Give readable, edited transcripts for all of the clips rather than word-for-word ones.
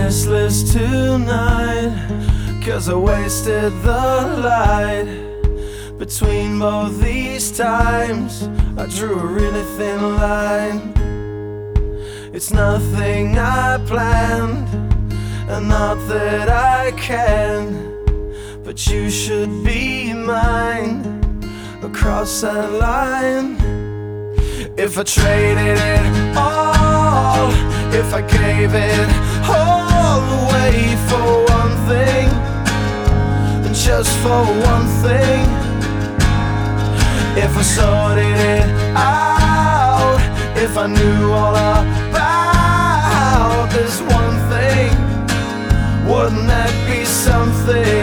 restless tonight, 'cause I wasted the light. Between both these times I drew a really thin line. It's nothing I planned, and not that I can, but you should be mine across that line. If I traded it all, if I gave it all away for one thing, and just for one thing, if I sorted it out, if I knew all about this one thing, wouldn't that be something?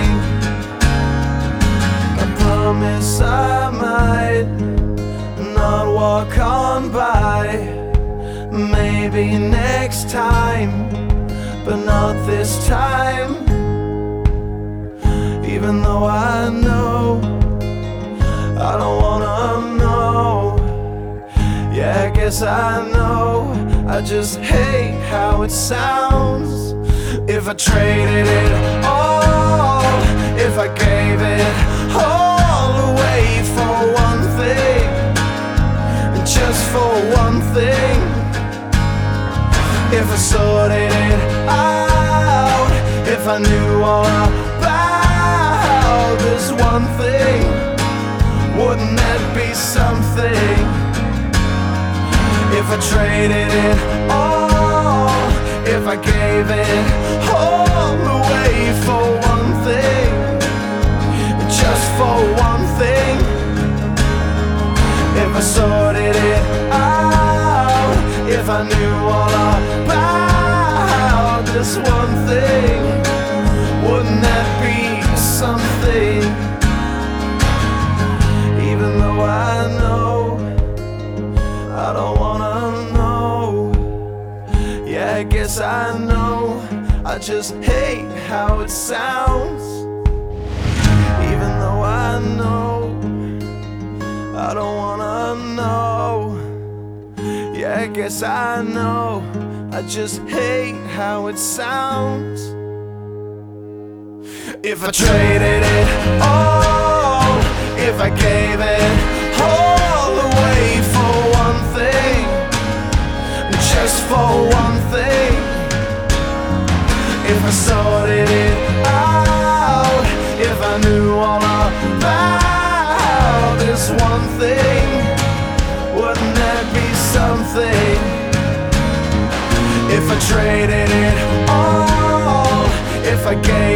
I promise I might not walk on by. Maybe next time, but not this time. Even though I know I don't wanna know. Yeah, I guess I know, I just hate how it sounds. If I traded it all, if I gave it all away for one thing, and just for one thing, if I sorted it out, if I knew all about this one thing, wouldn't that be something? If I traded it all, if I gave it all away for one thing, just for one thing, if I sorted it out, if I knew all about this one thing, wouldn't that be something? Even though I know I don't wanna know. Yeah, I guess I know, I just hate how it sounds. Even though I know I don't wanna know. Yeah, I guess I know, I just hate how it sounds. If I traded it all, if I gave it all away for one thing, just for one thing, if I sorted it out, if I knew all about this one thing, wouldn't that be something? If I traded it all, if I gave